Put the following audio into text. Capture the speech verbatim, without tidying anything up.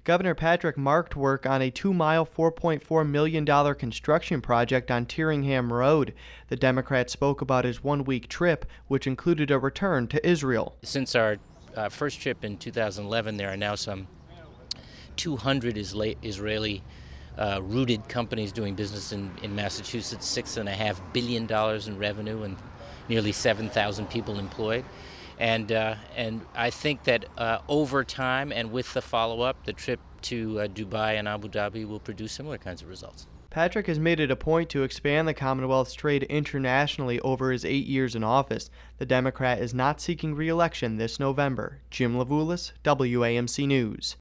Governor Patrick marked work on a two-mile, four point four million dollars construction project on Tyringham Road. The Democrat spoke about his one-week trip, which included a return to Israel. Since our uh, first trip in two thousand eleven, there are now some two hundred Isla- Israeli uh, rooted companies doing business in, in Massachusetts, six and a half billion dollars in revenue and nearly seven thousand people employed. And uh, and I think that uh, over time and with the follow-up, the trip to uh, Dubai and Abu Dhabi will produce similar kinds of results. Patrick has made it a point to expand the Commonwealth's trade internationally over his eight years in office. The Democrat is not seeking re-election this November. Jim Levulis, W A M C News.